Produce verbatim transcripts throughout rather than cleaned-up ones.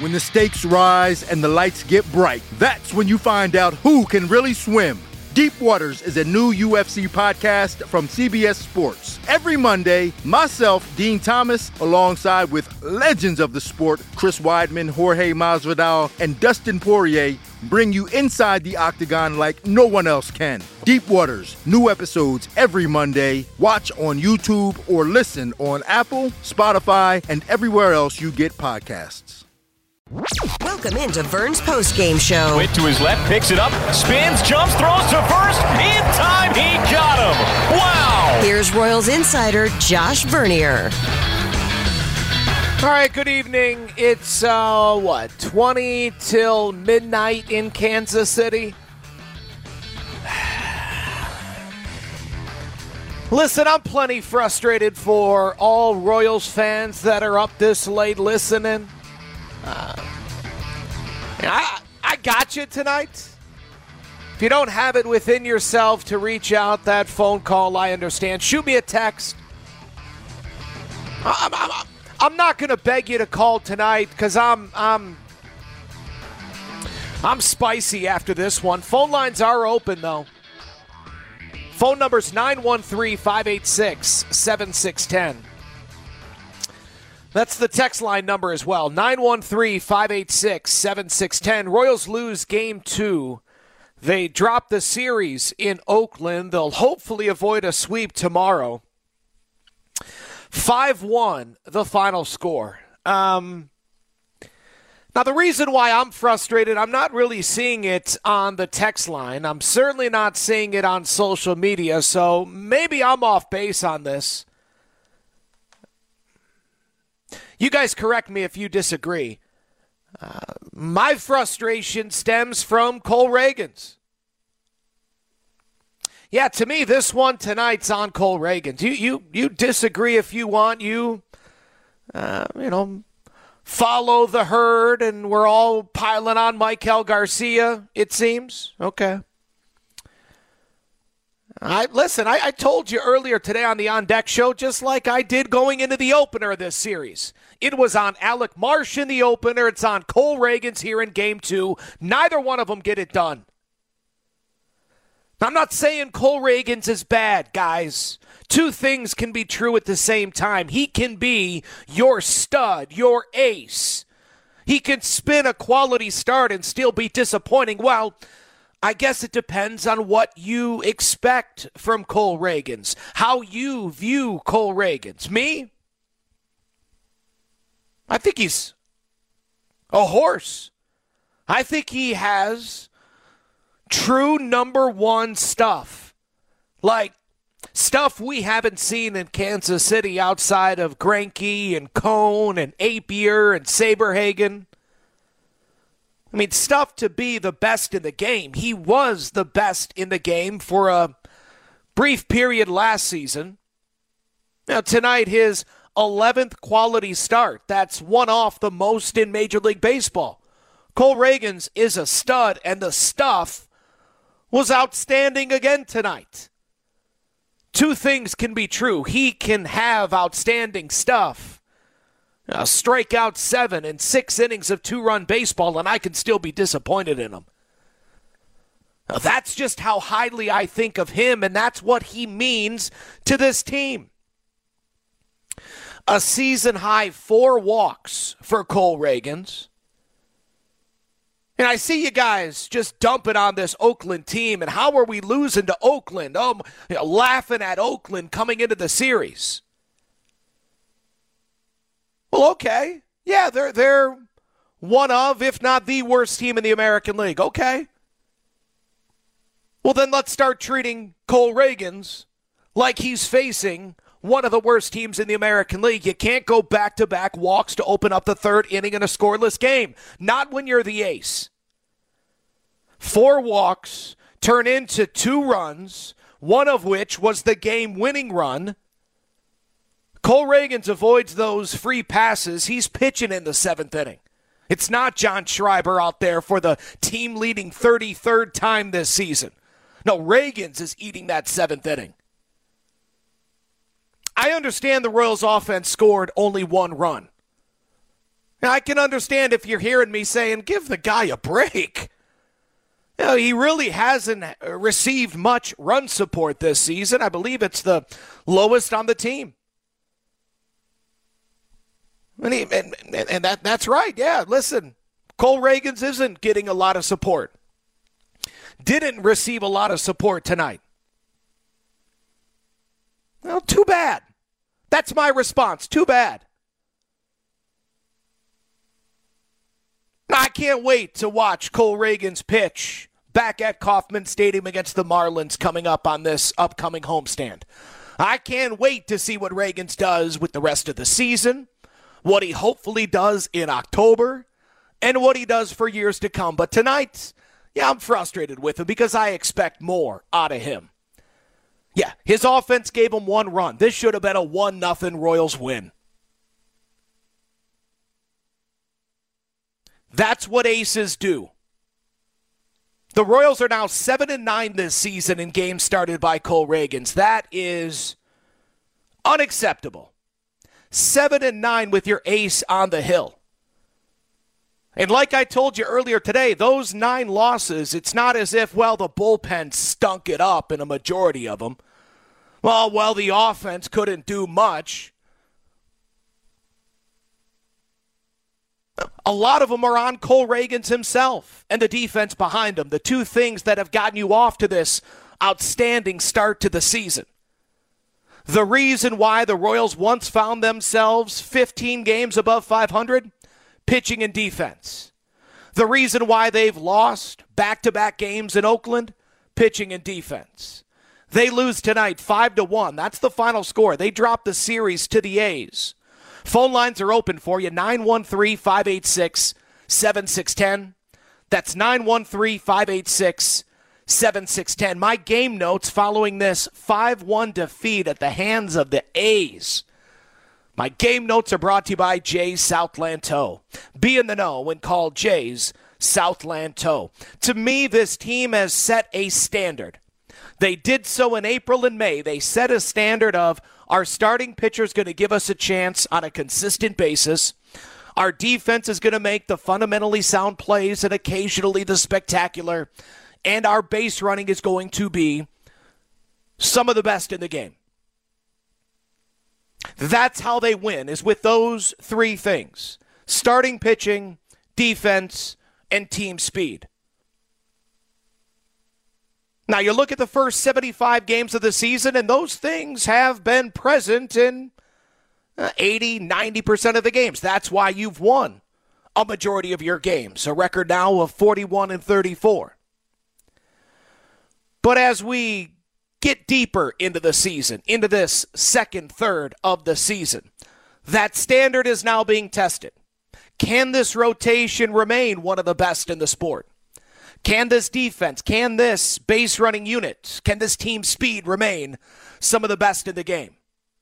When the stakes rise and the lights get bright, that's when you find out who can really swim. Deep Waters is a new U F C podcast from C B S Sports. Every Monday, myself, Dean Thomas, alongside with legends of the sport, Chris Weidman, Jorge Masvidal, and Dustin Poirier, bring you inside the octagon like no one else can. Deep Waters, new episodes every Monday. Watch on YouTube or listen on Apple, Spotify, and everywhere else you get podcasts. Welcome into Vern's postgame show. Wait to his left, picks it up, spins, jumps, throws to first. In time, he got him. Wow! Here's Royals insider Josh Vernier. All right, good evening. It's, uh, what, twenty till midnight in Kansas City? Listen, I'm plenty frustrated for all Royals fans that are up this late listening. Uh, I, I got you tonight. If you don't have it within yourself to reach out, that phone call, I understand. Shoot me a text. I'm, I'm, I'm not going to beg you to call tonight because I'm, I'm, I'm spicy after this one. Phone lines are open, though. Phone number's nine one three, five eight six, seven six one zero. That's the text line number as well, nine one three, five eight six, seven six one zero. Royals lose game two. They drop the series in Oakland. They'll hopefully avoid a sweep tomorrow. five one, the final score. Um, now, the reason why I'm frustrated, I'm not really seeing it on the text line. I'm certainly not seeing it on social media, so maybe I'm off base on this. You guys correct me if you disagree. Uh, my frustration stems from Cole Ragans. Yeah, to me, this one tonight's on Cole Ragans. You you you disagree if you want. You, uh, you know, follow the herd, and we're all piling on Michael Garcia, it seems. Okay. I Listen, I, I told you earlier today on the On Deck show, just like I did going into the opener of this series. It was on Alec Marsh in the opener. It's on Cole Ragans here in game two. Neither one of them get it done. I'm not saying Cole Ragans is bad, guys. Two things can be true at the same time. He can be your stud, your ace. He can spin a quality start and still be disappointing. Well, I guess it depends on what you expect from Cole Ragans, how you view Cole Ragans. Me? I think he's a horse. I think he has true number one stuff. Like stuff we haven't seen in Kansas City outside of Greinke and Cone and Apier and Saberhagen. I mean, stuff to be the best in the game. He was the best in the game for a brief period last season. Now, tonight, his eleventh quality start. That's one off the most in Major League Baseball. Cole Ragans is a stud, and the stuff was outstanding again tonight. Two things can be true. He can have outstanding stuff. Uh, strike out seven in six innings of two-run baseball, and I can still be disappointed in him. Now, that's just how highly I think of him, and that's what he means to this team. A season-high four walks for Cole Ragans. And I see you guys just dumping on this Oakland team, and how are we losing to Oakland? Oh, you know, laughing at Oakland coming into the series. Well, okay. Yeah, they're they're one of, if not the worst team in the American League. Okay. Well, then let's start treating Cole Ragans like he's facing one of the worst teams in the American League. You can't go back-to-back walks to open up the third inning in a scoreless game. Not when you're the ace. Four walks turn into two runs, one of which was the game-winning run. Cole Ragans avoids those free passes. He's pitching in the seventh inning. It's not John Schreiber out there for the team-leading thirty-third time this season. No, Ragans is eating that seventh inning. I understand the Royals offense scored only one run. Now, I can understand if you're hearing me saying, give the guy a break. You know, he really hasn't received much run support this season. I believe it's the lowest on the team. And, he, and, and that, that's right. Yeah, listen, Cole Ragans isn't getting a lot of support. Didn't receive a lot of support tonight. Well, too bad. That's my response. Too bad. I can't wait to watch Cole Ragans pitch back at Kauffman Stadium against the Marlins coming up on this upcoming homestand. I can't wait to see what Ragans does with the rest of the season, what he hopefully does in October, and what he does for years to come. But tonight, yeah, I'm frustrated with him because I expect more out of him. Yeah, his offense gave him one run. This should have been a one nothing Royals win. That's what aces do. The Royals are now seven and nine this season in games started by Cole Ragans. That is unacceptable. seven and nine with your ace on the hill. And like I told you earlier today, those nine losses, it's not as if, well, the bullpen stunk it up in a majority of them. Well, well, the offense couldn't do much. A lot of them are on Cole Ragans himself and the defense behind him, the two things that have gotten you off to this outstanding start to the season. The reason why the Royals once found themselves fifteen games above five hundred, pitching and defense. The reason why they've lost back-to-back games in Oakland, pitching and defense. They lose tonight five to one. That's the final score. They drop the series to the A's. Phone lines are open for you, nine one three, five eight six, seven six one zero. That's nine one three, five eight six, seven six one zero. My game notes following this five one defeat at the hands of the A's. My game notes are brought to you by Jay's Southland Tow. Be in the know when called Jay's Southland Tow. To me, this team has set a standard. They did so in April and May. They set a standard of our starting pitcher is going to give us a chance on a consistent basis. Our defense is going to make the fundamentally sound plays and occasionally the spectacular. And our base running is going to be some of the best in the game. That's how they win, is with those three things. Starting pitching, defense, and team speed. Now, you look at the first seventy-five games of the season, and those things have been present in eighty, ninety percent of the games. That's why you've won a majority of your games, a record now of forty-one and thirty-four. But as we get deeper into the season, into this second third of the season, that standard is now being tested. Can this rotation remain one of the best in the sport? Can this defense, can this base running unit, can this team speed remain some of the best in the game?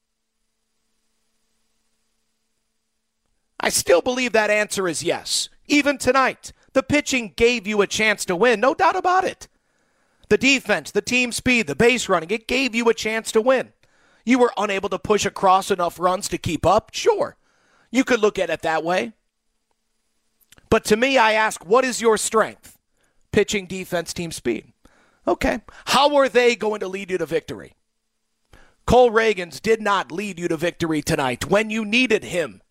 I still believe that answer is yes. Even tonight, the pitching gave you a chance to win, no doubt about it. The defense, the team speed, the base running, it gave you a chance to win. You were unable to push across enough runs to keep up? Sure. You could look at it that way. But to me, I ask, what is your strength? Pitching, defense, team speed. Okay. How are they going to lead you to victory? Cole Ragans did not lead you to victory tonight when you needed him.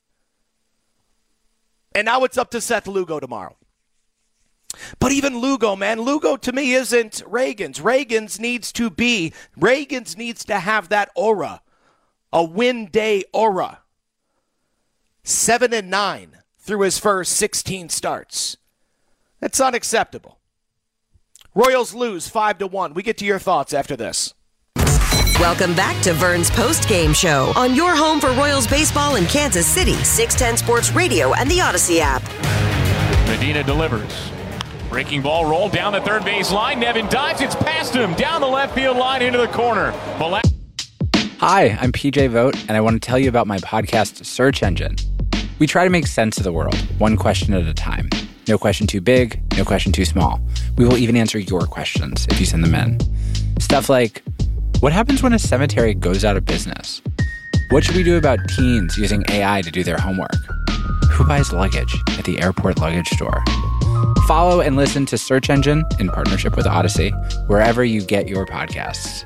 And now it's up to Seth Lugo tomorrow. But even Lugo, man, Lugo to me isn't Ragans. Ragans needs to be, Ragans needs to have that aura, a win day aura. Seven and nine through his first sixteen starts. That's unacceptable. Royals lose five to one. We get to your thoughts after this. Welcome back to Vern's Post-Game Show on your home for Royals baseball in Kansas City, six ten Sports Radio and the Odyssey app. Medina delivers. Breaking ball roll down the third base line. Nevin dives. It's past him. Down the left field line into the corner. Mala- Hi, I'm P J Vogt, and I want to tell you about my podcast, Search Engine. We try to make sense of the world, one question at a time. No question too big, no question too small. We will even answer your questions if you send them in. Stuff like, what happens when a cemetery goes out of business? What should we do about teens using A I to do their homework? who buys luggage at the airport luggage store? Follow and listen to Search Engine in partnership with Odyssey, wherever you get your podcasts.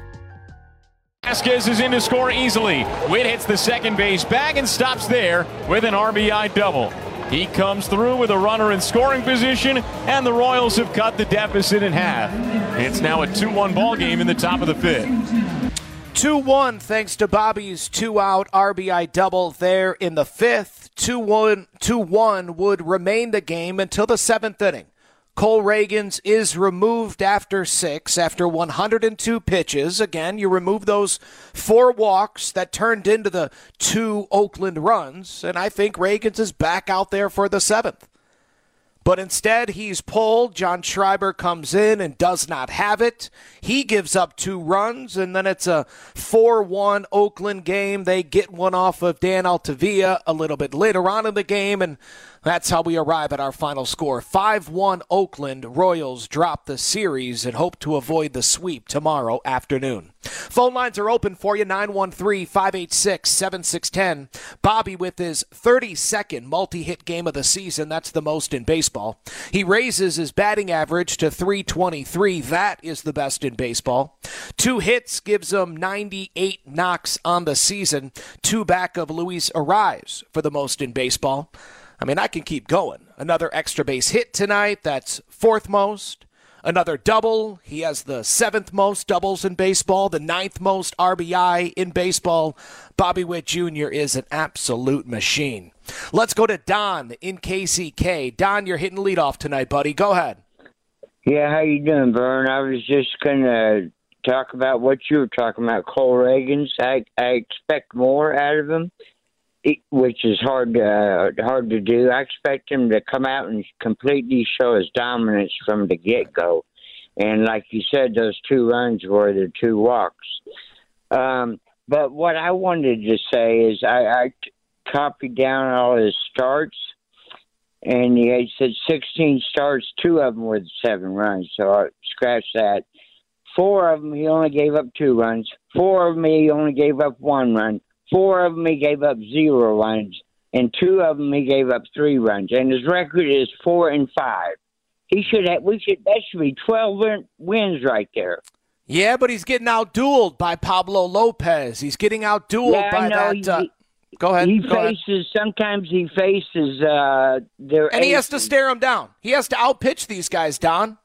Vasquez is in to score easily. Witt hits the second base bag and stops there with an R B I double. He comes through with a runner in scoring position, and the Royals have cut the deficit in half. It's now a two one ball game in the top of the fifth. two one thanks to Bobby's two-out R B I double there in the fifth. two one two one would remain the game until the seventh inning. Cole Ragans is removed after six, after one hundred two pitches. Again, you remove those four walks that turned into the two Oakland runs, and I think Ragans is back out there for the seventh. But instead, he's pulled. John Schreiber comes in and does not have it. He gives up two runs, and then it's a four one Oakland game. They get one off of Dan Altavilla a little bit later on in the game, and that's how we arrive at our final score. five one Oakland. Royals drop the series and hope to avoid the sweep tomorrow afternoon. Phone lines are open for you, nine one three, five eight six, seven six one zero. Bobby with his thirty-second multi-hit game of the season. That's the most in baseball. He raises his batting average to three twenty-three. That is the best in baseball. Two hits gives him ninety-eight knocks on the season. Two back of Luis Arraez for the most in baseball. I mean, I can keep going. Another extra base hit tonight. That's fourth most. Another double. He has the seventh most doubles in baseball, the ninth most R B I in baseball. Bobby Witt Junior is an absolute machine. Let's go to Don in K C K. Don, you're hitting leadoff tonight, buddy. Go ahead. Yeah, how you doing, Vern? I was just going to talk about what you were talking about, Cole Ragans. I, I expect more out of him, which is hard uh, hard to do. I expect him to come out and completely show his dominance from the get-go. And like you said, those two runs were the two walks. Um, but what I wanted to say is I, I copied down all his starts, and he said sixteen starts, two of them were the seven runs, so I scratched that. Four of them, he only gave up two runs. Four of them, he only gave up one run. Four of them, he gave up zero runs, and two of them, he gave up three runs. And his record is four and five. He should have. We should. That should be twelve win, wins right there. Yeah, but he's getting out-dueled by Pablo Lopez. He's getting out-dueled yeah, by that. He, uh, go ahead. He go faces. ahead. Sometimes he faces uh, their. And he has aces. to stare him down. He has to out-pitch these guys, Don.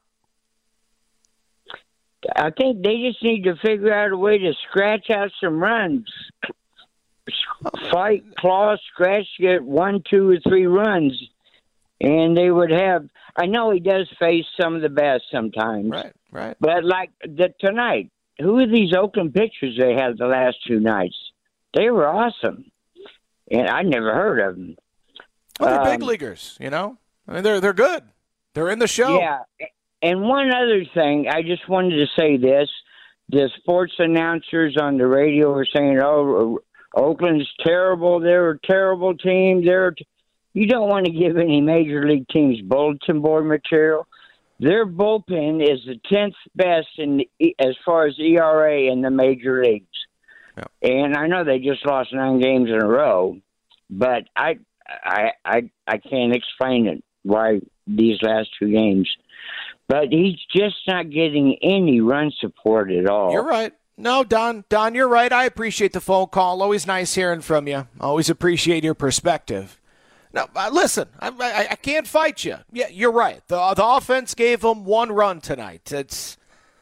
I think they just need to figure out a way to scratch out some runs. Fight, claw, scratch, get one, two, or three runs, and they would have. I know he does face some of the best sometimes, right? Right. But like the, tonight, who are these Oakland pitchers they had the last two nights? They were awesome, and I never heard of them. Well, they're um, big leaguers, you know. I mean, they're they're good. They're in the show. Yeah. And one other thing, I just wanted to say this: the sports announcers on the radio were saying, "Oh, Oakland's terrible. They're a terrible team. They're." T-. You don't want to give any major league teams bulletin board material. Their bullpen is the tenth best in the, as far as E R A in the major leagues. Yeah. And I know they just lost nine games in a row, but I, I, I, I can't explain it why these last two games. But he's just not getting any run support at all. You're right. No, Don, Don, you're right. I appreciate the phone call. Always nice hearing from you. Always appreciate your perspective. Now, uh, listen, I, I, I can't fight you. Yeah, you're right. The, the offense gave them one run tonight. It's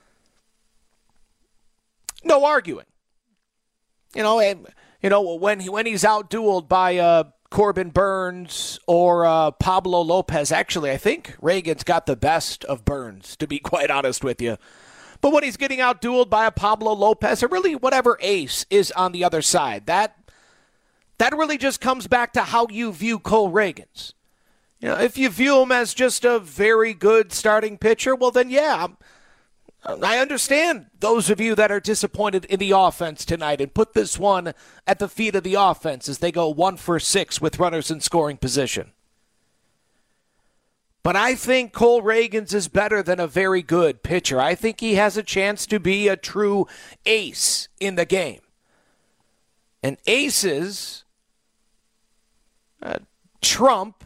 no arguing. You know, and you know when he, when he's out-dueled by uh, Corbin Burns or uh, Pablo Lopez. Actually, I think Ragans got the best of Burns, to be quite honest with you. But when he's getting out-dueled by a Pablo Lopez, or really whatever ace is on the other side, that that really just comes back to how you view Cole Ragans. You know, if you view him as just a very good starting pitcher, well then, yeah, I'm, I understand those of you that are disappointed in the offense tonight and put this one at the feet of the offense as they go one for six with runners in scoring position. But I think Cole Ragans is better than a very good pitcher. I think he has a chance to be a true ace in the game. And aces, uh, trump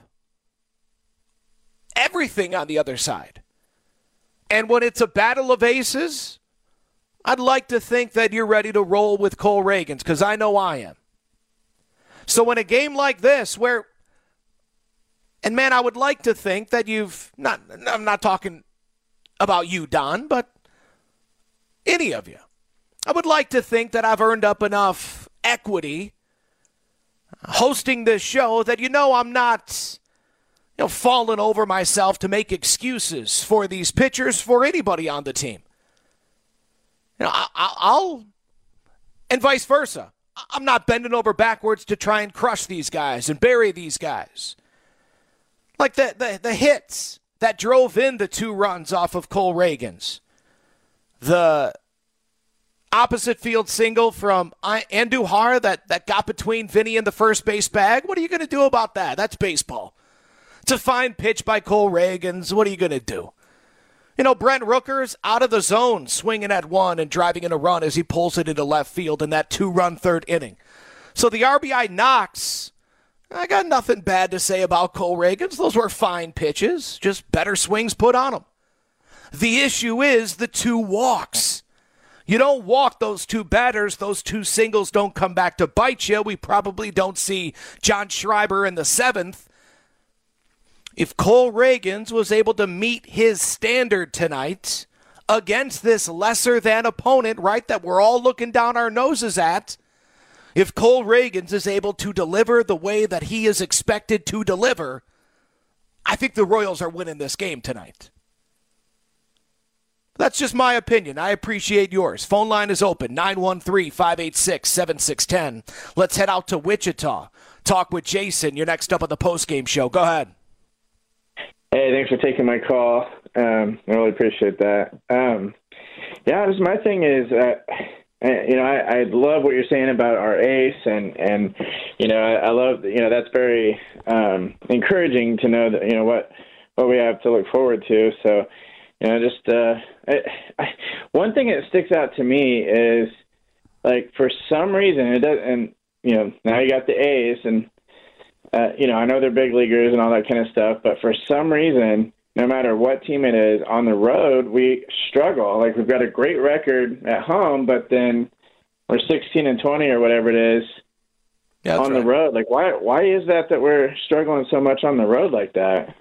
everything on the other side. And when it's a battle of aces, I'd like to think that you're ready to roll with Cole Ragans, because I know I am. So in a game like this where, and man, I would like to think that you've, not, I'm not talking about you, Don, but any of you. I would like to think that I've earned up enough equity hosting this show that you know I'm not, you know, falling over myself to make excuses for these pitchers, for anybody on the team. You know, I, I, I'll, and vice versa. I'm not bending over backwards to try and crush these guys and bury these guys. Like the, the, the hits that drove in the two runs off of Cole Ragans. The opposite field single from Andujar that, that got between Vinny and the first base bag. What are you going to do about that? That's baseball. It's a fine pitch by Cole Ragans. What are you going to do? You know, Brent Rooker's out of the zone, swinging at one and driving in a run as he pulls it into left field in that two-run third inning. So the R B I knocks, I got nothing bad to say about Cole Ragans. Those were fine pitches, just better swings put on them. The issue is the two walks. You don't walk those two batters, those two singles don't come back to bite you. We probably don't see John Schreiber in the seventh. If Cole Ragans was able to meet his standard tonight against this lesser-than opponent, right, that we're all looking down our noses at, if Cole Ragans is able to deliver the way that he is expected to deliver, I think the Royals are winning this game tonight. That's just my opinion. I appreciate yours. Phone line is open, nine one three, five eight six, seven six one zero. Let's head out to Wichita. Talk with Jason. You're next up on the postgame show. Go ahead. Hey, thanks for taking my call. Um, I really appreciate that. Um, yeah, this, my thing is, uh, you know, I, I love what you're saying about our ace, and, and you know, I, I love, you know, that's very um, encouraging to know that, you know, what what we have to look forward to. So, you know, just uh, I, I, one thing that sticks out to me is, like, for some reason, it does, and you know, now you got the A's, and uh, you know, I know they're big leaguers and all that kind of stuff, but for some reason, no matter what team it is, on the road, we struggle. Like, we've got a great record at home, but then we're sixteen and twenty or whatever it is yeah, on right. the road. Like, why why is that that we're struggling so much on the road like that?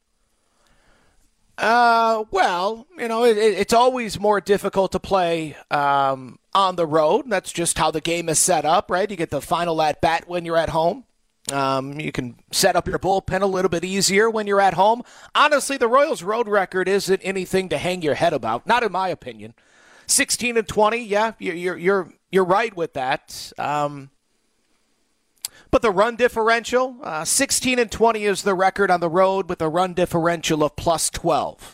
Uh, well, you know, it, it's always more difficult to play um, on the road. That's just how the game is set up, right? You get the final at bat when you're at home. Um, you can set up your bullpen a little bit easier when you're at home. Honestly, the Royals' road record isn't anything to hang your head about, not in my opinion. sixteen and twenty, yeah, you're you're you're right with that. Um, but the run differential, uh, sixteen and twenty is the record on the road with a run differential of plus twelve.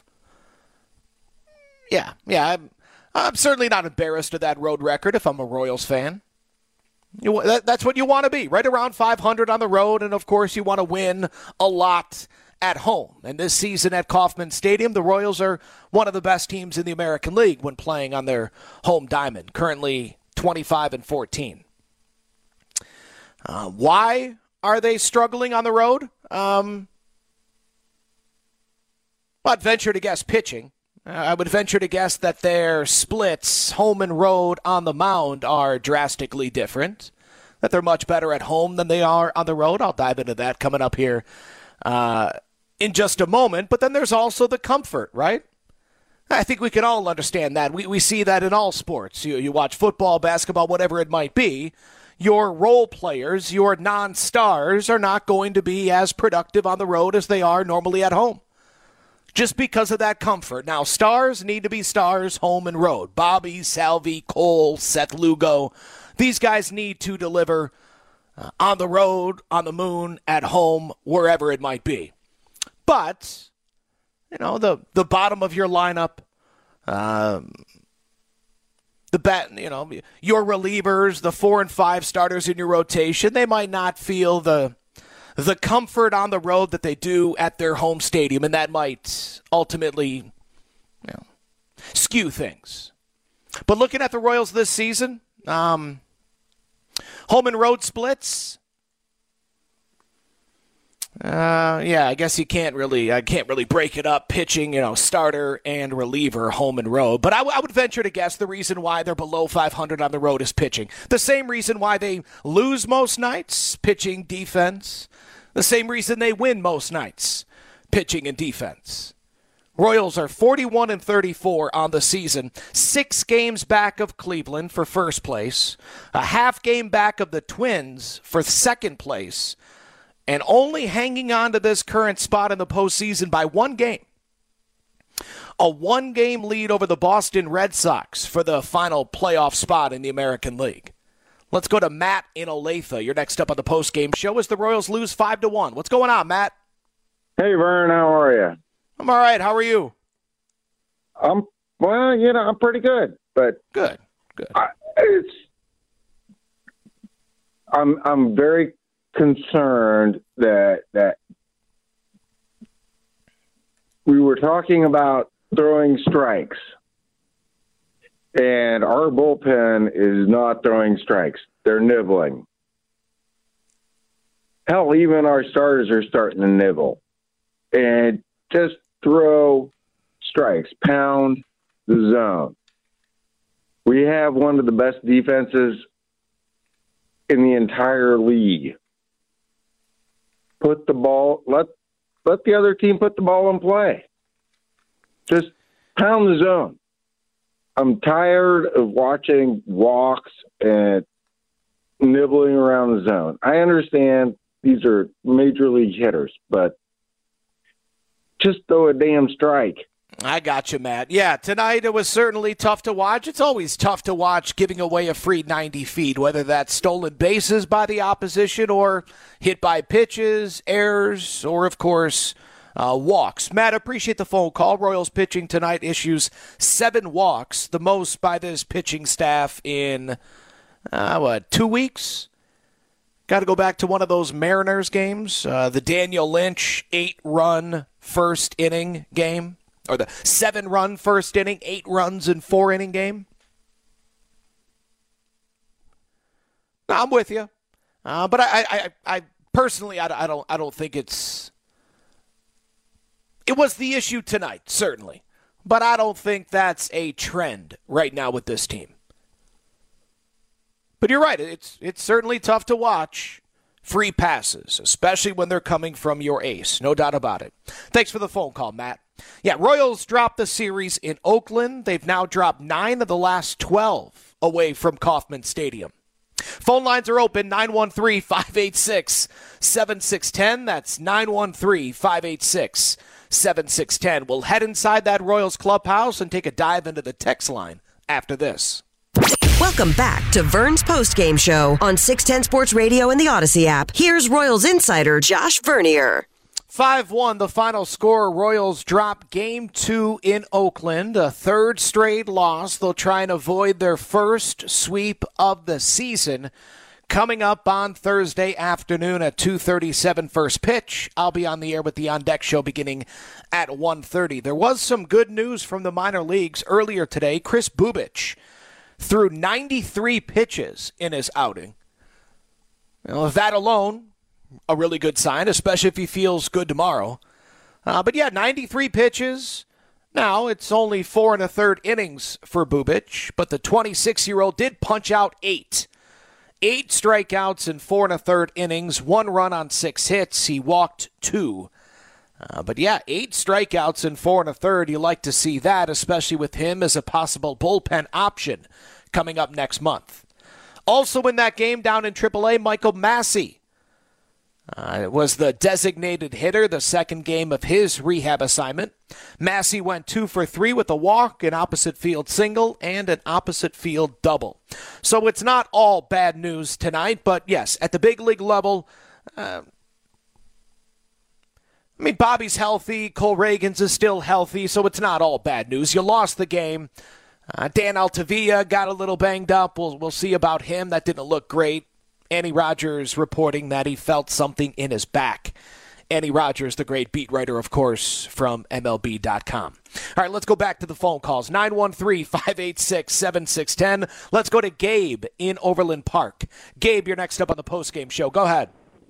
Yeah, yeah, I'm, I'm certainly not embarrassed of that road record if I'm a Royals fan. You, that, that's what you want to be, right around five hundred on the road, and of course you want to win a lot at home. And this season at Kauffman Stadium, the Royals are one of the best teams in the American League when playing on their home diamond, currently twenty-five and fourteen. Uh, why are they struggling on the road? Um, I'd venture to guess pitching. Uh, I would venture to guess that their splits, home and road on the mound, are drastically different, that they're much better at home than they are on the road. I'll dive into that coming up here uh, in just a moment. But then there's also the comfort, right? I think we can all understand that. We we see that in all sports. You, you watch football, basketball, whatever it might be. Your role players, your non-stars, are not going to be as productive on the road as they are normally at home, just because of that comfort. Now, stars need to be stars home and road. Bobby, Salvi, Cole, Seth Lugo, these guys need to deliver uh, on the road, on the moon, at home, wherever it might be. But, you know, the, the bottom of your lineup, um, the bat, you know, your relievers, the four and five starters in your rotation, they might not feel the the comfort on the road that they do at their home stadium, and that might ultimately, you know, skew things. But looking at the Royals this season, um, home and road splits, Uh, yeah, I guess you can't really, I can't really break it up. Pitching, you know, starter and reliever, home and road. But I, w- I would venture to guess the reason why they're below five hundred on the road is pitching. The same reason why they lose most nights, pitching, defense. The same reason they win most nights, pitching and defense. Royals are forty-one and thirty-four on the season, six games back of Cleveland for first place, a half game back of the Twins for second place, and only hanging on to this current spot in the postseason by one game. A one-game lead over the Boston Red Sox for the final playoff spot in the American League. Let's go to Matt in Olathe. You're next up on the postgame show as the Royals lose five to one. What's going on, Matt? Hey, Vern, how are you? I'm all right. How are you? I'm, well, you know, I'm pretty good, but good, good. I, it's, I'm, I'm very concerned that that we were talking about throwing strikes, and our bullpen is not throwing strikes. They're nibbling. Hell, even our starters are starting to nibble. And just throw strikes, pound the zone. We have one of the best defenses in the entire league. Put the ball, let let the other team put the ball in play. Just pound the zone. I'm tired of watching walks and nibbling around the zone. I understand these are major league hitters, but just throw a damn strike. I got you, Matt. Yeah, tonight it was certainly tough to watch. It's always tough to watch giving away a free ninety feet, whether that's stolen bases by the opposition or hit by pitches, errors, or, of course, uh, walks. Matt, appreciate the phone call. Royals pitching tonight issues seven walks, the most by this pitching staff in, uh, what, two weeks? Got to go back to one of those Mariners games, uh, the Daniel Lynch eight-run first inning game. Or the seven-run first inning, eight runs in four-inning game? No, I'm with you, uh, but I, I, I personally, I, I don't, I don't think it's. It was the issue tonight, certainly, but I don't think that's a trend right now with this team. But you're right; it's it's certainly tough to watch free passes, especially when they're coming from your ace. No doubt about it. Thanks for the phone call, Matt. Yeah, Royals dropped the series in Oakland. They've now dropped nine of the last twelve away from Kauffman Stadium. Phone lines are open, nine one three, five eight six, seven six one zero. That's nine one three, five eight six, seven six one zero. We'll head inside that Royals clubhouse and take a dive into the text line after this. Welcome back to Vern's Postgame Show on six ten Sports Radio and the Odyssey app. Here's Royals insider Josh Vernier. five one, the final score. Royals drop game two in Oakland, a third straight loss. They'll try and avoid their first sweep of the season. Coming up on Thursday afternoon at two thirty-seven first pitch. I'll be on the air with the On Deck Show beginning at one thirty. There was some good news from the minor leagues earlier today. Kris Bubic threw ninety-three pitches in his outing. Well, that alone, a really good sign, especially if he feels good tomorrow. Uh, but yeah, ninety-three pitches. Now, it's only four and a third innings for Bubic, but the twenty-six-year-old did punch out eight. Eight strikeouts in four and a third innings, one run on six hits. He walked two. Uh, but yeah, eight strikeouts in four and a third. You like to see that, especially with him as a possible bullpen option coming up next month. Also in that game down in triple A, Michael Massey uh, was the designated hitter, the second game of his rehab assignment. Massey went two for three with a walk, an opposite field single, and an opposite field double. So it's not all bad news tonight, but yes, at the big league level, uh, I mean, Bobby's healthy, Cole Reagans is still healthy, so it's not all bad news. You lost the game. Uh, Dan Altavilla got a little banged up. We'll, we'll see about him. That didn't look great. Andy Rogers reporting that he felt something in his back. Andy Rogers, the great beat writer, of course, from M L B dot com. All right, let's go back to the phone calls. nine one three, five eight six, seven six one zero. Let's go to Gabe in Overland Park. Gabe, you're next up on the postgame show. Go ahead.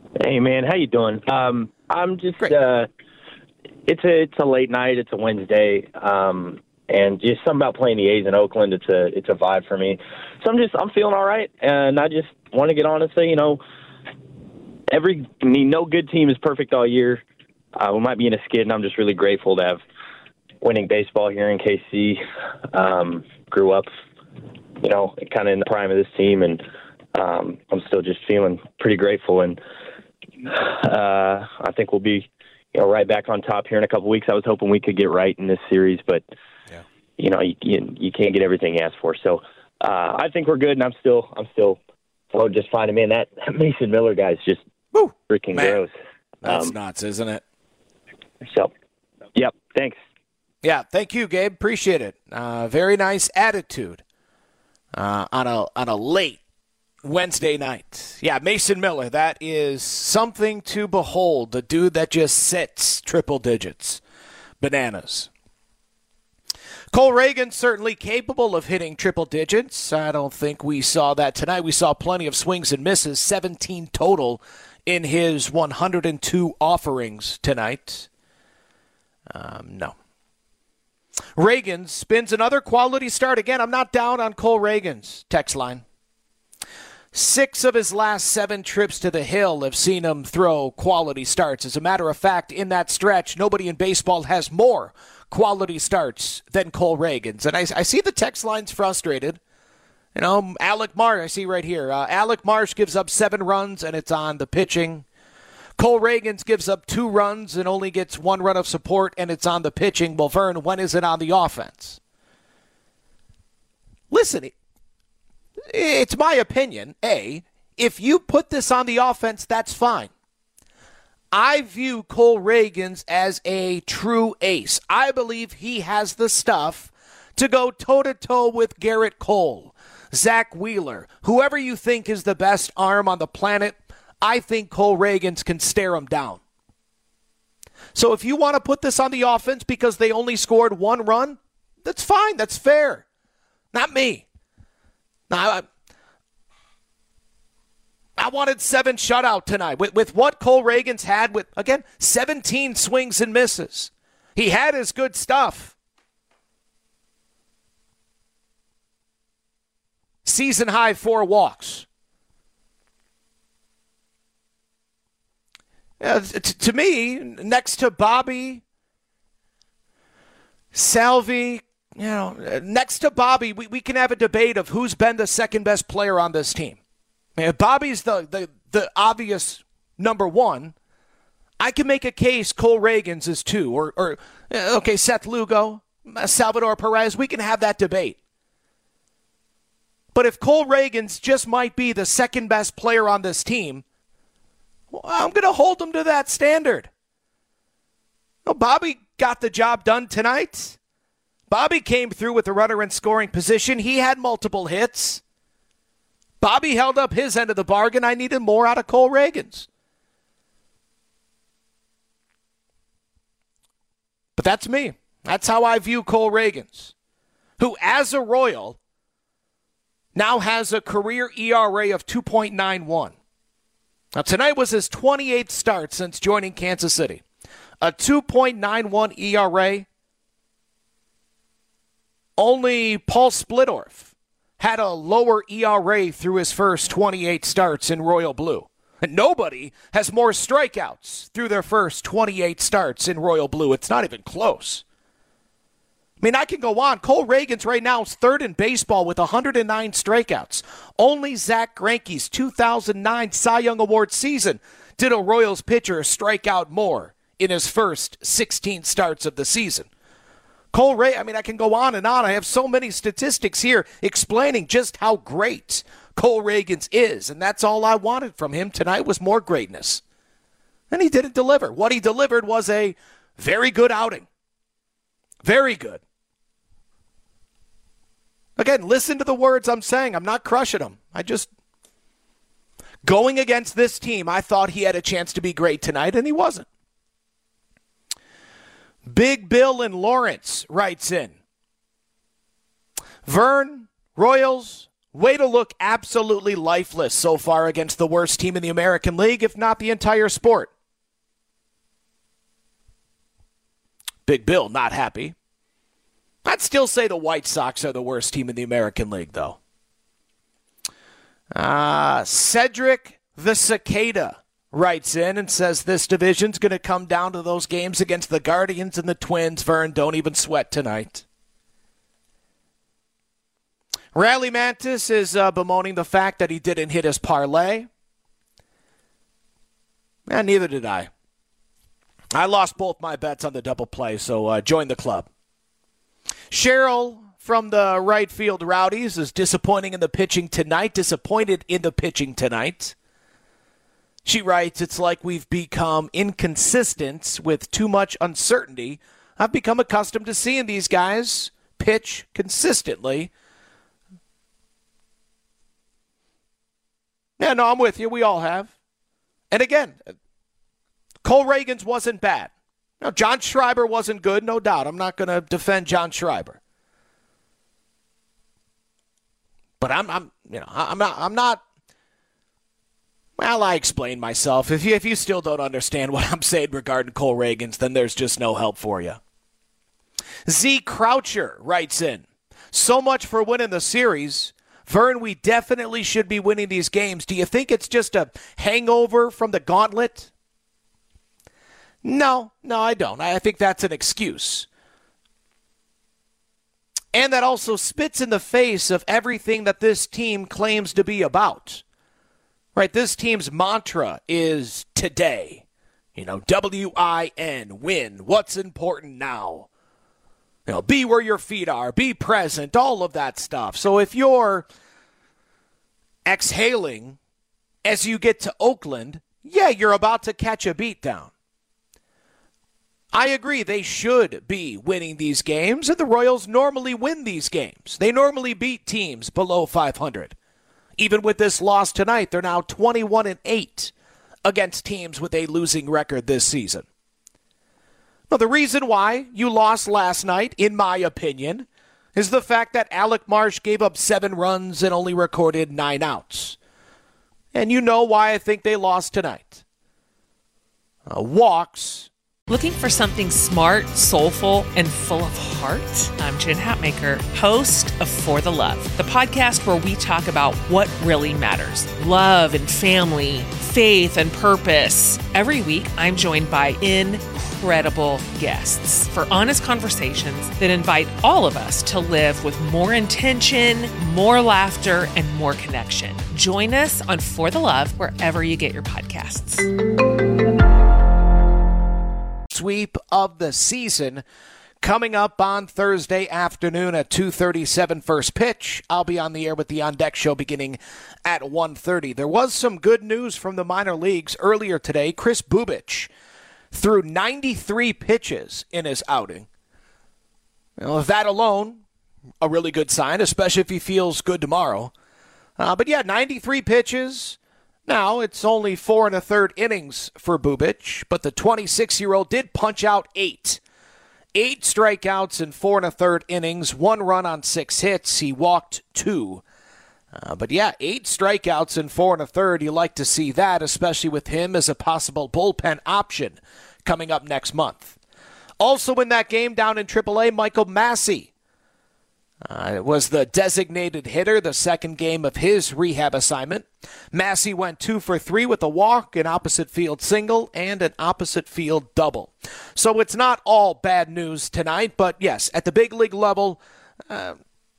Hey man, how you doing? Um, I'm just uh, it's a it's a late night. It's a Wednesday, um, and just something about playing the A's in Oakland. It's a it's a vibe for me. So I'm just I'm feeling all right, and I just want to get on and say, you know, every I mean, no good team is perfect all year. Uh, we might be in a skid, and I'm just really grateful to have winning baseball here in K C. Um, grew up, you know, kind of in the prime of this team, and um, I'm still just feeling pretty grateful. And uh, I think we'll be, you know, right back on top here in a couple weeks. I was hoping we could get right in this series, but yeah. you know, you, you you can't get everything you asked for. So uh, I think we're good, and I'm still I'm still oh, just fine. Man, that Mason Miller guy's just Woo, freaking man. gross. That's um, nuts, isn't it? So, yep. Thanks. Yeah, thank you, Gabe. Appreciate it. Uh, very nice attitude uh, on a on a late Wednesday night. Yeah, Mason Miller, that is something to behold. The dude that just sits triple digits. Bananas. Cole Reagan certainly capable of hitting triple digits. I don't think we saw that tonight. We saw plenty of swings and misses, seventeen total in his one hundred two offerings tonight. Um, no. Reagan spins another quality start. Again, I'm not down on Cole Reagan's text line. Six of his last seven trips to the hill have seen him throw quality starts. As a matter of fact, in that stretch, nobody in baseball has more quality starts than Cole Reagan's. And I, I see the text line's frustrated. You know, Alec Marsh, I see right here. Uh, Alec Marsh gives up seven runs, and it's on the pitching. Cole Reagan's gives up two runs and only gets one run of support, and it's on the pitching. Well, Vern, when is it on the offense? Listen, it's my opinion. A, if you put this on the offense, that's fine. I wiew Cole Reagan's as a true ace. I believe he has the stuff to go toe-to-toe with Garrett Cole, Zach Wheeler, whoever you think is the best arm on the planet. I think Cole Reagan's can stare him down. So if you want to put this on the offense because they only scored one run, that's fine. That's fair. Not me. Now, I, I wanted seven shutout tonight. With, with what Cole Reagan's had, with, again, seventeen swings and misses. He had his good stuff. Season high four walks. Uh, t- to me, next to Bobby, Salvi, you know, next to Bobby, we, we can have a debate of who's been the second best player on this team. I mean, if Bobby's the, the, the obvious number one, I can make a case Cole Reagan's is two. Or, or okay, Seth Lugo, Salvador Perez, we can have that debate. But if Cole Reagan's just might be the second best player on this team, well, I'm going to hold him to that standard. Well, Bobby got the job done tonight. Bobby came through with a runner in scoring position. He had multiple hits. Bobby held up his end of the bargain. I needed more out of Cole Reagan's. But that's me. That's how I view Cole Reagan's, who, as a Royal, now has a career E R A of two point nine one. Now, tonight was his twenty-eighth start since joining Kansas City. A two point nine one E R A. Only Paul Splittorff had a lower E R A through his first twenty-eight starts in Royal Blue. And nobody has more strikeouts through their first twenty-eight starts in Royal Blue. It's not even close. I mean, I can go on. Cole Reagan's right now is third in baseball with one hundred nine strikeouts. Only Zach Greinke's two thousand nine Cy Young Award season did a Royals pitcher strike out more in his first sixteen starts of the season. Cole Reagan, I mean, I can go on and on. I have so many statistics here explaining just how great Cole Reagan's is, and that's all I wanted from him tonight was more greatness. And he didn't deliver. What he delivered was a very good outing. Very good. Again, listen to the words I'm saying. I'm not crushing him. I just, going against this team, I thought he had a chance to be great tonight, and he wasn't. Big Bill in Lawrence writes in, Vern, Royals, way to look absolutely lifeless so far against the worst team in the American League, if not the entire sport. Big Bill not happy. I'd still say the White Sox are the worst team in the American League, though. Uh, Cedric the Cicada writes in and says this division's going to come down to those games against the Guardians and the Twins. Vern, don't even sweat tonight. Rally Mantis is uh, bemoaning the fact that he didn't hit his parlay. And neither did I. I lost both my bets on the double play, so uh, join the club. Cheryl from the right field Rowdies is disappointing in the pitching tonight, disappointed in the pitching tonight. She writes, it's like we've become inconsistent with too much uncertainty. I've become accustomed to seeing these guys pitch consistently. Yeah, no, I'm with you. We all have. And again, Cole Reagans wasn't bad. Now, John Schreiber wasn't good, no doubt. I'm not going to defend John Schreiber. But I'm, I'm, you know, I'm not, I'm not. Well, I explained myself. If you, if you still don't understand what I'm saying regarding Cole Reagans, then there's just no help for you. Z Croucher writes in, so much for winning the series. Vern, we definitely should be winning these games. Do you think it's just a hangover from the gauntlet? No, no, I don't. I think that's an excuse. And that also spits in the face of everything that this team claims to be about. Right, this team's mantra is today. You know, W I N, win. What's important now? You know, be where your feet are. Be present. All of that stuff. So if you're exhaling as you get to Oakland, yeah, you're about to catch a beat down. I agree, they should be winning these games, and the Royals normally win these games. They normally beat teams below five hundred. Even with this loss tonight, they're now twenty-one and eight against teams with a losing record this season. Now, the reason why you lost last night, in my opinion, is the fact that Alec Marsh gave up seven runs and only recorded nine outs. And you know why I think they lost tonight. Uh, walks. Looking for something smart, soulful, and full of heart? I'm Jen Hatmaker, host of For the Love, the podcast where we talk about what really matters. Love and family, faith and purpose. Every week, I'm joined by incredible guests for honest conversations that invite all of us to live with more intention, more laughter, and more connection. Join us on For the Love wherever you get your podcasts. Sweep of the season coming up on Thursday afternoon at two thirty-seven first pitch. I'll be on the air with the On Deck Show beginning at one thirty. There was some good news from the minor leagues earlier today. Chris Bubich threw ninety-three pitches in his outing. Well, that alone, a really good sign, especially if he feels good tomorrow. Uh, but yeah, ninety-three pitches. Now, it's only four and a third innings for Bubich, but the twenty-six-year-old did punch out eight. Eight strikeouts in four and a third innings, one run on six hits. He walked two. Uh, but yeah, eight strikeouts in four and a third. You like to see that, especially with him as a possible bullpen option coming up next month. Also in that game down in triple A, Michael Massey Uh, was the designated hitter, the second game of his rehab assignment. Massey went two for three with a walk, an opposite field single, and an opposite field double. So it's not all bad news tonight, but yes, at the big league level, uh,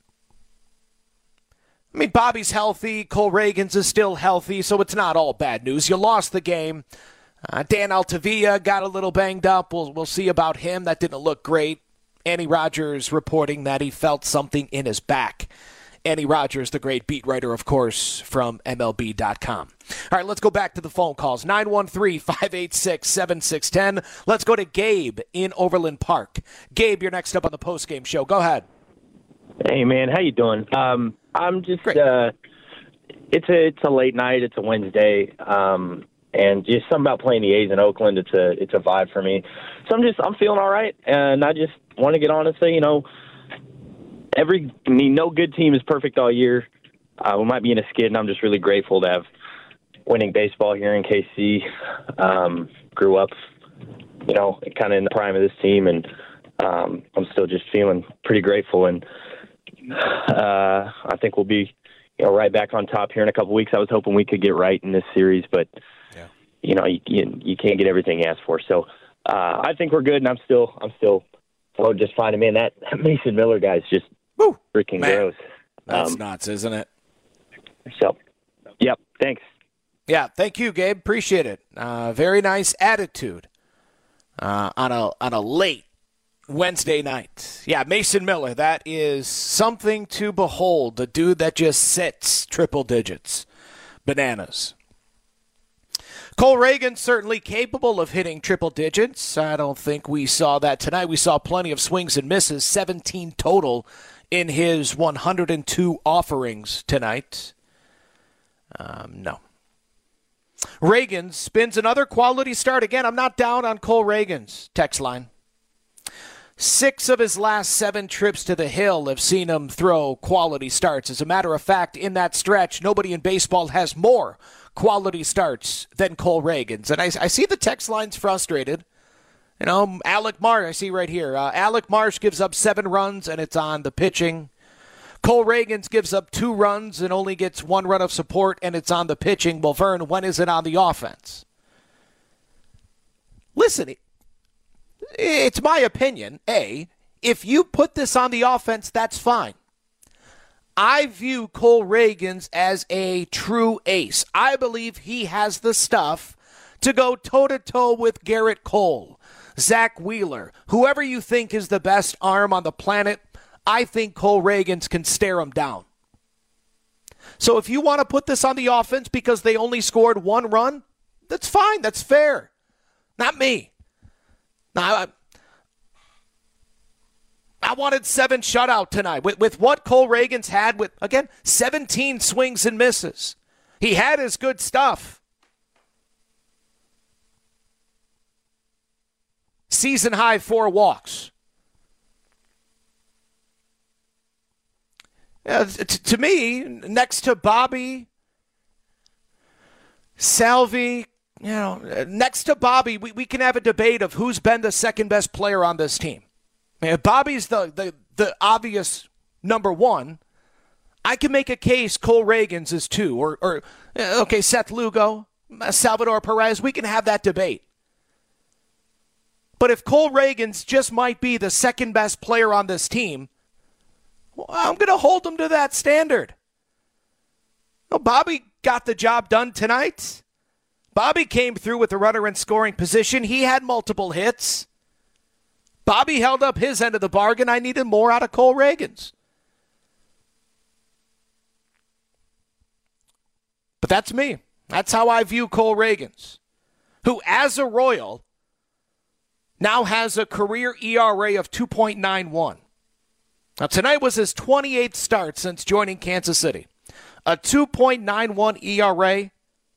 I mean, Bobby's healthy, Cole Reagans is still healthy, so it's not all bad news. You lost the game. Uh, Dan Altavilla got a little banged up. We'll, we'll see about him. That didn't look great. Andy Rogers reporting that he felt something in his back. Andy Rogers, the great beat writer, of course, from M L B dot com. All right, let's go back to the phone calls. nine one three, five eight six, seven six one zero. Let's go to Gabe in Overland Park. Gabe, you're next up on the postgame show. Go ahead. Hey, man, how you doing? Um, I'm just uh, it's a it's a late night. It's a Wednesday. Um, And just something about playing the A's in Oakland, it's a it's a vibe for me. So I'm just I'm feeling all right, and I just want to get on and say, you know, every I mean, no good team is perfect all year. uh, we might be in a skid, and I'm just really grateful to have winning baseball here in K C. Um, grew up, you know, kind of in the prime of this team, and um, I'm still just feeling pretty grateful. And uh, I think we'll be, you know, right back on top here in a couple weeks. I was hoping we could get right in this series, but yeah. you know, you, you you can't get everything you asked for. So uh, I think we're good, and I'm still I'm still oh, just fine. Man, that Mason Miller guy's just Woo, freaking man. gross. That's um, nuts, isn't it? So, yep. Thanks. Yeah, thank you, Gabe. Appreciate it. Uh, very nice attitude uh, on a on a late Wednesday night. Yeah, Mason Miller, that is something to behold. The dude that just sits triple digits. Bananas. Cole Reagan certainly capable of hitting triple digits. I don't think we saw that tonight. We saw plenty of swings and misses, seventeen total in his one hundred two offerings tonight. Um, no. Reagan spins another quality start. Again, I'm not down on Cole Reagan's text line. Six of his last seven trips to the hill have seen him throw quality starts. As a matter of fact, in that stretch, nobody in baseball has more quality starts than Cole Reagan's. And I, I see the text lines frustrated. You know, Alec Marsh, I see right here. Uh, Alec Marsh gives up seven runs, and it's on the pitching. Cole Reagan's gives up two runs and only gets one run of support, and it's on the pitching. Well, Vern, when is it on the offense? Listen, it's my opinion, A, if you put this on the offense, that's fine. I view Cole Reagan's as a true ace. I believe he has the stuff to go toe-to-toe with Garrett Cole, Zach Wheeler, whoever you think is the best arm on the planet. I think Cole Reagan's can stare him down. So if you want to put this on the offense because they only scored one run, that's fine. That's fair. Not me. Now, I, I wanted seven shutout tonight. With, with what Cole Reagan's had, with, again, seventeen swings and misses. He had his good stuff. Season high four walks. Uh, t- to me, next to Bobby, Salvi, you know, next to Bobby, we, we can have a debate of who's been the second best player on this team. If Bobby's the, the, the obvious number one, I can make a case Cole Reagan's is two. Or, or okay, Seth Lugo, Salvador Perez, we can have that debate. But if Cole Reagan's just might be the second best player on this team, well, I'm going to hold him to that standard. Well, Bobby got the job done tonight. Bobby came through with the runner in scoring position. He had multiple hits. Bobby held up his end of the bargain. I needed more out of Cole Reagan's. But that's me. That's how I view Cole Reagan's, who, as a Royal, now has a career E R A of two point nine one. Now, tonight was his twenty-eighth start since joining Kansas City. A two point nine one E R A.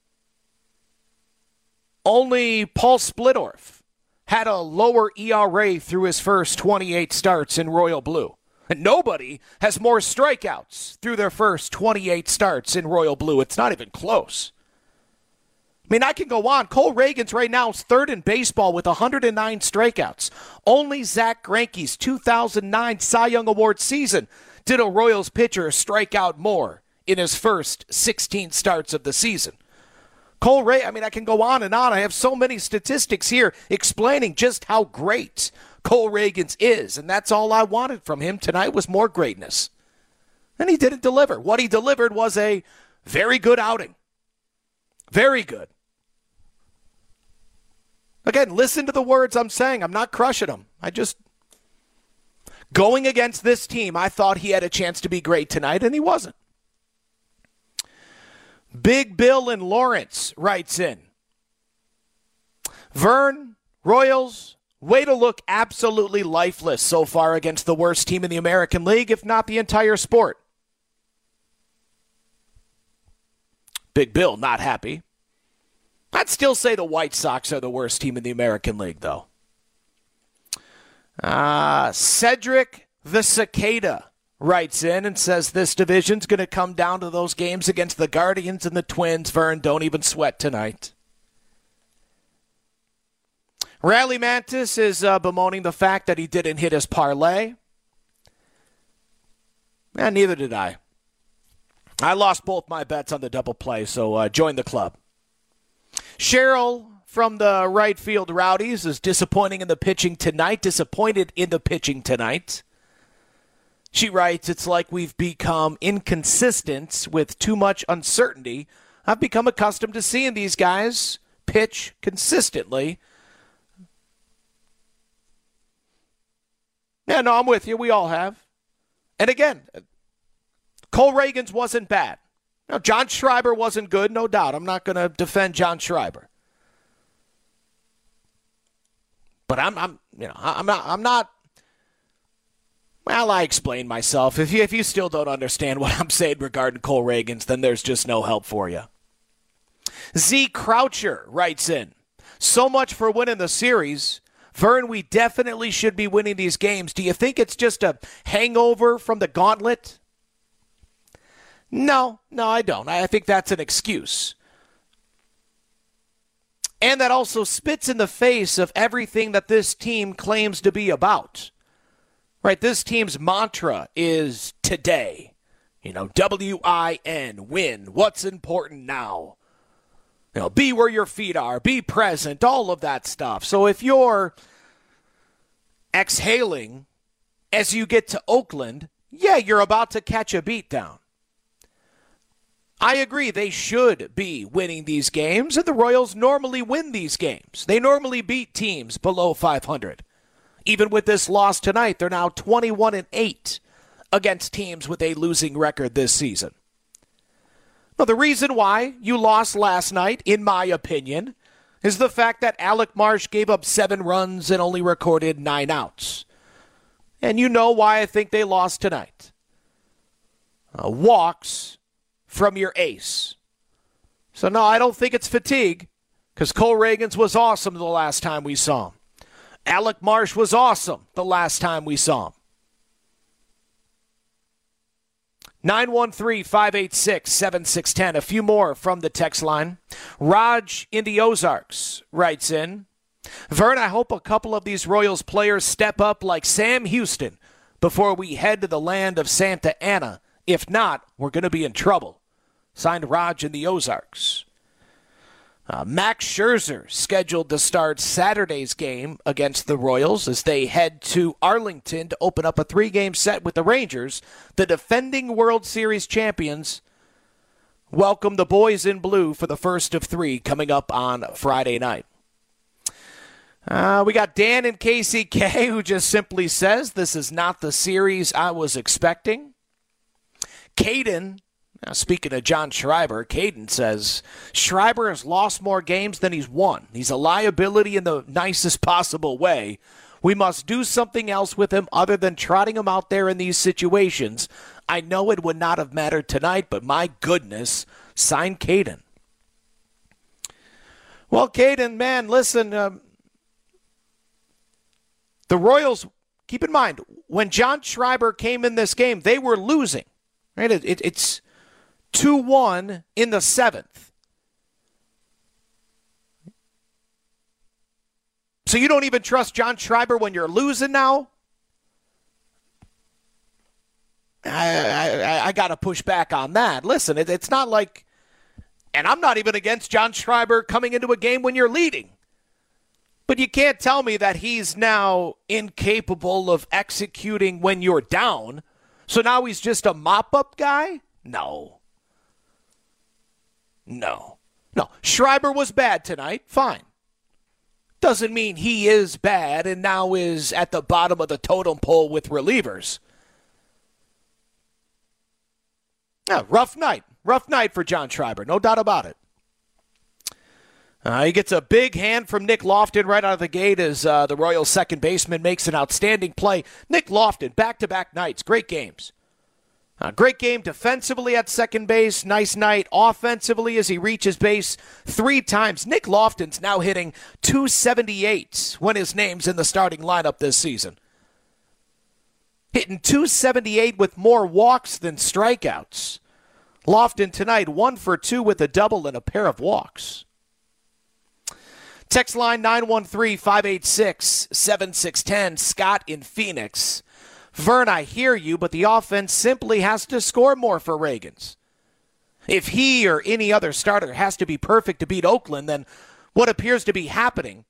Only Paul Splittorff had a lower E R A through his first twenty-eight starts in Royal Blue. And nobody has more strikeouts through their first twenty-eight starts in Royal Blue. It's not even close. I mean, I can go on. Cole Reagan's right now is third in baseball with one hundred nine strikeouts. Only Zach Greinke's two thousand nine Cy Young Award season did a Royals pitcher strike out more in his first sixteen starts of the season. Cole Reagan, I mean, I can go on and on. I have so many statistics here explaining just how great Cole Reagan's is, and that's all I wanted from him tonight was more greatness. And he didn't deliver. What he delivered was a very good outing. Very good. Again, listen to the words I'm saying. I'm not crushing him. I just, going against this team, I thought he had a chance to be great tonight, and he wasn't. Big Bill in Lawrence writes in, Vern, Royals, way to look absolutely lifeless so far against the worst team in the American League, if not the entire sport. Big Bill not happy. I'd still say the White Sox are the worst team in the American League, though. Uh, Cedric the Cicada writes in and says this division's going to come down to those games against the Guardians and the Twins. Vern, don't even sweat tonight. Rally Mantis is uh, bemoaning the fact that he didn't hit his parlay. And neither did I. I lost both my bets on the double play, so uh, join the club. Cheryl from the right field Rowdies is disappointing in the pitching tonight, disappointed in the pitching tonight. She writes, it's like we've become inconsistent with too much uncertainty. I've become accustomed to seeing these guys pitch consistently. Yeah, no, I'm with you. We all have. And again, Cole Reagans wasn't bad. Now, John Schreiber wasn't good, no doubt. I'm not going to defend John Schreiber. But I'm, I'm, you know, I'm not, I'm not. Well, I explained myself. If you, if you still don't understand what I'm saying regarding Cole Reagans, then there's just no help for you. Z Croucher writes in, so much for winning the series. Vern, we definitely should be winning these games. Do you think it's just a hangover from the gauntlet? No, no, I don't. I think that's an excuse. And that also spits in the face of everything that this team claims to be about. Right, this team's mantra is today. You know, W I N, win. What's important now? You know, be where your feet are, be present, all of that stuff. So if you're exhaling as you get to Oakland, yeah, you're about to catch a beat down. I agree, they should be winning these games, and the Royals normally win these games. They normally beat teams below five hundred. Even with this loss tonight, they're now twenty-one and eight against teams with a losing record this season. Now, the reason why you lost last night, in my opinion, is the fact that Alec Marsh gave up seven runs and only recorded nine outs. And you know why I think they lost tonight. Uh, walks from your ace. So, no, I don't think it's fatigue, because Cole Reagans was awesome the last time we saw him. Alec Marsh was awesome the last time we saw him. nine one three, five eight six, seven six one zero. A few more from the text line. Raj in the Ozarks writes in, Vern, I hope a couple of these Royals players step up like Sam Houston before we head to the land of Santa Ana. If not, we're going to be in trouble. Signed, Raj in the Ozarks. Uh, Max Scherzer scheduled to start Saturday's game against the Royals as they head to Arlington to open up a three-game set with the Rangers. The defending World Series champions welcome the boys in blue for the first of three coming up on Friday night. Uh, we got Dan in K C K who just simply says, this is not the series I was expecting. Caden, now, speaking of John Schreiber, Caden says, Schreiber has lost more games than he's won. He's a liability in the nicest possible way. We must do something else with him other than trotting him out there in these situations. I know it would not have mattered tonight, but my goodness, sign Caden. Well, Caden, man, listen, um, the Royals, keep in mind, when John Schreiber came in this game, they were losing. Right? It, it, it's two one in the seventh. So you don't even trust John Schreiber when you're losing now? I, I, I got to push back on that. Listen, it, it's not like, and I'm not even against John Schreiber coming into a game when you're leading. But you can't tell me that he's now incapable of executing when you're down. So now he's just a mop-up guy? No. No. No. Schreiber was bad tonight. Fine. Doesn't mean he is bad and now is at the bottom of the totem pole with relievers. Yeah, rough night. Rough night for John Schreiber. No doubt about it. Uh, he gets a big hand from Nick Lofton right out of the gate as uh, the Royals second baseman makes an outstanding play. Nick Lofton, back-to-back nights. Great games. Uh, great game defensively at second base. Nice night offensively as he reaches base three times. Nick Lofton's now hitting two seventy-eight when his name's in the starting lineup this season. hitting two seventy-eight with more walks than strikeouts. Lofton tonight, one for two with a double and a pair of walks. Text line nine one three, five eight six, seven six one zero. Scott in Phoenix. Vern, I hear you, but the offense simply has to score more for Ragans. If he or any other starter has to be perfect to beat Oakland, then what appears to be happening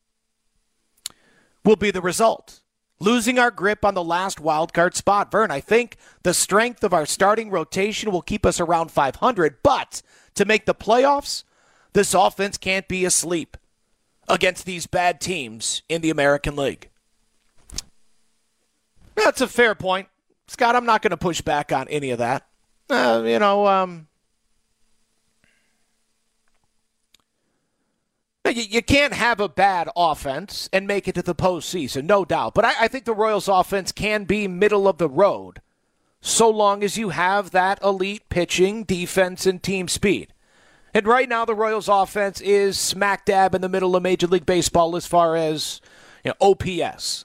will be the result. Losing our grip on the last wild card spot. Vern, I think the strength of our starting rotation will keep us around five hundred, but to make the playoffs, this offense can't be asleep against these bad teams in the American League. That's a fair point. Scott, I'm not going to push back on any of that. Uh, you know, um, you, you can't have a bad offense and make it to the postseason, no doubt. But I, I think the Royals' offense can be middle of the road so long as you have that elite pitching, defense, and team speed. And right now, the Royals' offense is smack dab in the middle of Major League Baseball as far as, you know, O P S.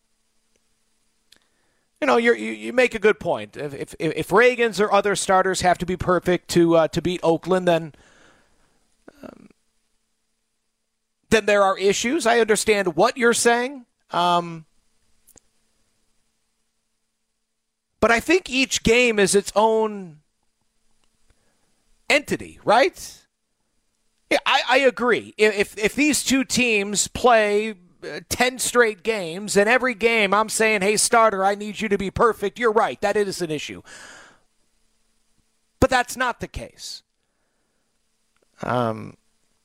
You know, you're, you you make a good point. If if, if Ragans or other starters have to be perfect to uh, to beat Oakland, then um, then there are issues. I understand what you're saying, um, but I think each game is its own entity, right? Yeah, I, I agree. If if these two teams play ten straight games, and every game I'm saying, hey, starter, I need you to be perfect, you're right. That is an issue. But that's not the case. Um,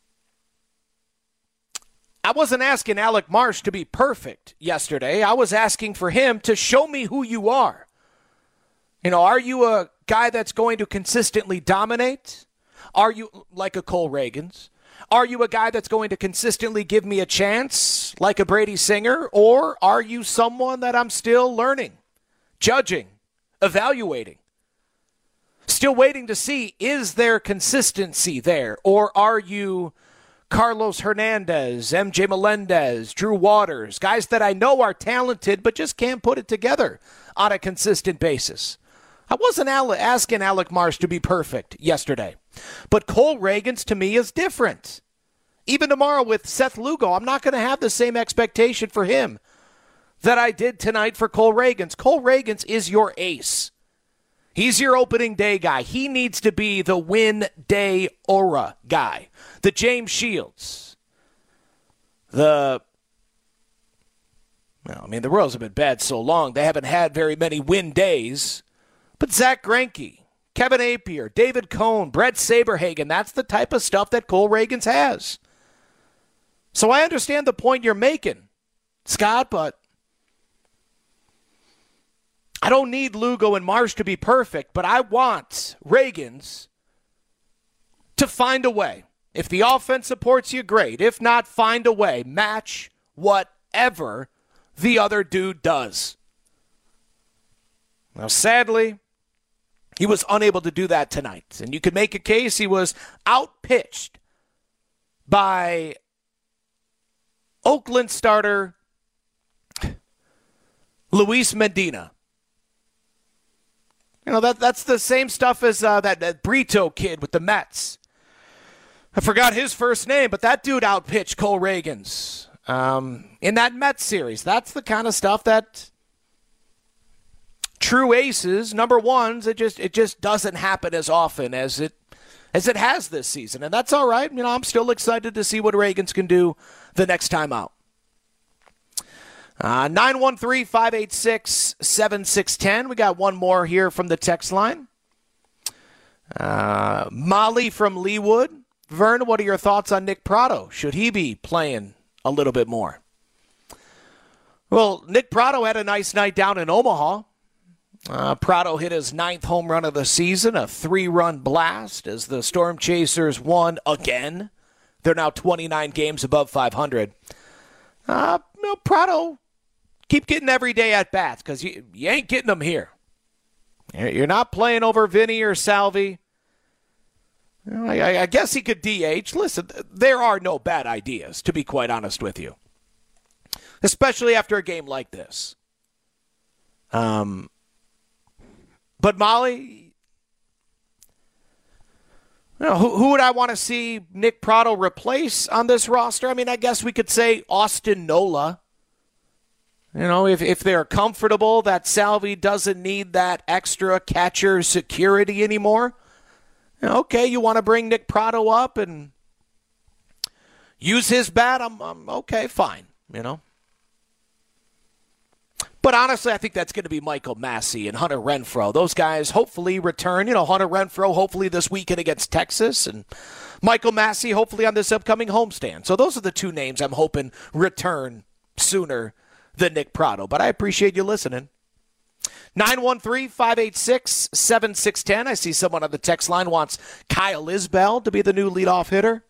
I wasn't asking Alec Marsh to be perfect yesterday. I was asking for him to show me who you are. You know, are you a guy that's going to consistently dominate? Are you like a Cole Ragans? Are you a guy that's going to consistently give me a chance like a Brady Singer? Or are you someone that I'm still learning, judging, evaluating? Still waiting to see, is there consistency there? Or are you Carlos Hernandez, M J Melendez, Drew Waters, guys that I know are talented but just can't put it together on a consistent basis? I wasn't asking Alec Marsh to be perfect yesterday. But Cole Ragans, to me, is different. Even tomorrow with Seth Lugo, I'm not going to have the same expectation for him that I did tonight for Cole Ragans. Cole Ragans is your ace. He's your opening day guy. He needs to be the win day aura guy. The James Shields. The, well, I mean, the Royals have been bad so long. They haven't had very many win days. But Zach Greinke, Kevin Appier, David Cone, Brett Saberhagen, that's the type of stuff that Cole Ragans has. So I understand the point you're making, Scott, but I don't need Lugo and Marsh to be perfect, but I want Ragans to find a way. If the offense supports you, great. If not, find a way. Match whatever the other dude does. Now, sadly, he was unable to do that tonight. And you could make a case he was outpitched by Oakland starter Luis Medina. You know, that that's the same stuff as uh, that, that Brito kid with the Mets. I forgot his first name, but that dude outpitched Cole Ragans um, in that Mets series. That's the kind of stuff that true aces, number ones, it just it just doesn't happen as often as it as it has this season. And that's all right. You know, I'm still excited to see what Ragans can do the next time out. Uh, nine one three, five eight six, seven six one zero. We got one more here from the text line. Uh, Molly from Leawood. Vern, what are your thoughts on Nick Pratto? Should he be playing a little bit more? Well, Nick Pratto had a nice night down in Omaha. Uh, Pratto hit his ninth home run of the season, a three-run blast as the Storm Chasers won again. They're now twenty-nine games above five hundred. Uh, you know, Pratto, keep getting everyday at-bats because you, you ain't getting them here. You're not playing over Vinny or Salvi. I, I guess he could D H. Listen, there are no bad ideas, to be quite honest with you, especially after a game like this. Um, but Molly, you know, who, who would I want to see Nick Pratto replace on this roster? I mean, I guess we could say Austin Nola. You know, if, if they're comfortable that Salvi doesn't need that extra catcher security anymore, you know, okay, you want to bring Nick Pratto up and use his bat, I'm, I'm okay, fine, you know. But honestly, I think that's going to be Michael Massey and Hunter Renfroe. Those guys hopefully return. You know, Hunter Renfroe hopefully this weekend against Texas, and Michael Massey hopefully on this upcoming homestand. So those are the two names I'm hoping return sooner than Nick Pratto. But I appreciate you listening. nine one three, five eight six, seven six one zero. I see someone on the text line wants Kyle Isbell to be the new leadoff hitter.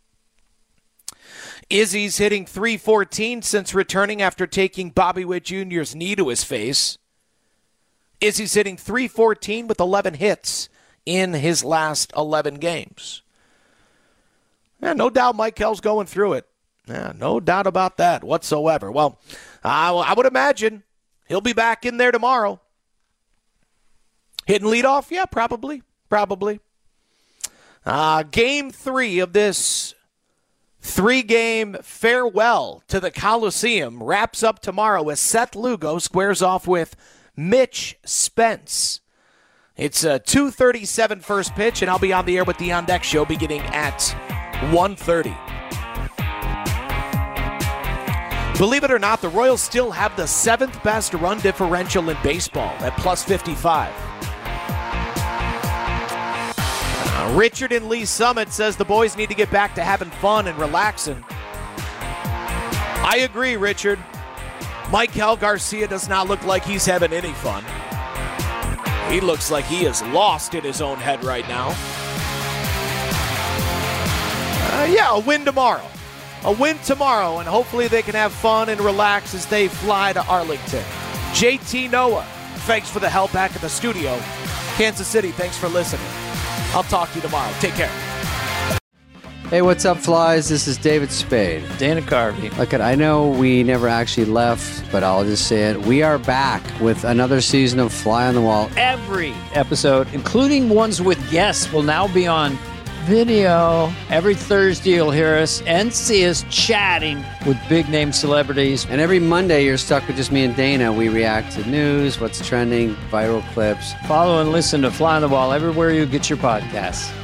Izzy's hitting three fourteen since returning after taking Bobby Witt Junior's knee to his face. Izzy's hitting three fourteen with eleven hits in his last eleven games. Yeah, no doubt Mike Kell's going through it. Yeah, no doubt about that whatsoever. Well, I, I would imagine he'll be back in there tomorrow. Hitting leadoff? Yeah, probably. Probably. Uh, game three of this three-game farewell to the Coliseum wraps up tomorrow as Seth Lugo squares off with Mitch Spence. It's a two thirty-seven first pitch, and I'll be on the air with the On Deck Show beginning at one thirty. Believe it or not, the Royals still have the seventh best run differential in baseball at plus fifty-five. Uh, Richard in Lee Summit says the boys need to get back to having fun and relaxing. I agree, Richard. Maikel Garcia does not look like he's having any fun. He looks like he is lost in his own head right now. Uh, yeah, a win tomorrow. A win tomorrow, and hopefully they can have fun and relax as they fly to Arlington. J T Noah, thanks for the help back at the studio. Kansas City, thanks for listening. I'll talk to you tomorrow. Take care. Hey, what's up, Flies? This is David Spade. Dana Carvey. Look, I know we never actually left, but I'll just say it. We are back with another season of Fly on the Wall. Every episode, including ones with guests, will now be on video. Every Thursday you'll hear us and see us chatting with big-name celebrities. And every Monday you're stuck with just me and Dana. We react to news, what's trending, viral clips. Follow and listen to Fly on the Wall everywhere you get your podcasts.